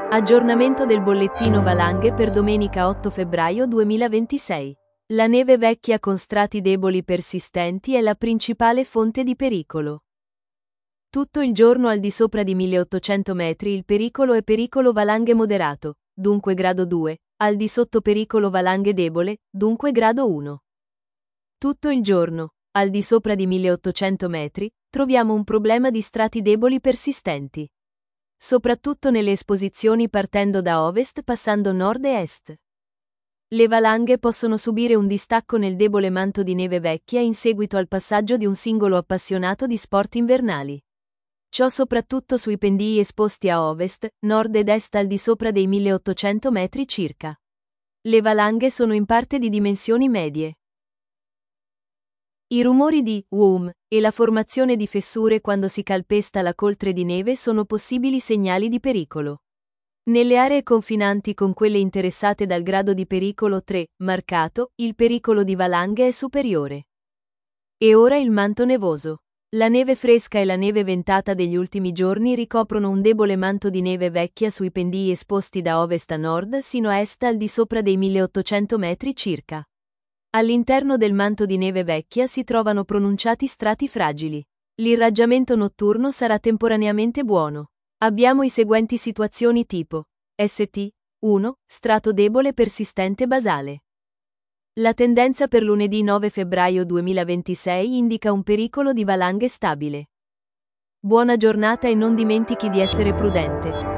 Aggiornamento del bollettino valanghe per domenica 8 febbraio 2026. La neve vecchia con strati deboli persistenti è la principale fonte di pericolo. Tutto il giorno al di sopra di 1800 metri il pericolo è pericolo valanghe moderato, dunque grado 2, al di sotto pericolo valanghe debole, dunque grado 1. Tutto il giorno, al di sopra di 1800 metri, troviamo un problema di strati deboli persistenti. Soprattutto nelle esposizioni partendo da ovest passando nord e est. Le valanghe possono subire un distacco nel debole manto di neve vecchia in seguito al passaggio di un singolo appassionato di sport invernali. Ciò soprattutto sui pendii esposti a ovest, nord ed est al di sopra dei 1800 metri circa. Le valanghe sono in parte di dimensioni medie. I rumori di WUM e la formazione di fessure quando si calpesta la coltre di neve sono possibili segnali di pericolo. Nelle aree confinanti con quelle interessate dal grado di pericolo 3, marcato, il pericolo di valanghe è superiore. E ora il manto nevoso. La neve fresca e la neve ventata degli ultimi giorni ricoprono un debole manto di neve vecchia sui pendii esposti da ovest a nord sino a est al di sopra dei 1800 metri circa. All'interno del manto di neve vecchia si trovano pronunciati strati fragili. L'irraggiamento notturno sarà temporaneamente buono. Abbiamo i seguenti situazioni tipo St. 1. Strato debole persistente basale. La tendenza per lunedì 9 febbraio 2026 indica un pericolo di valanghe stabile. Buona giornata e non dimentichi di essere prudente.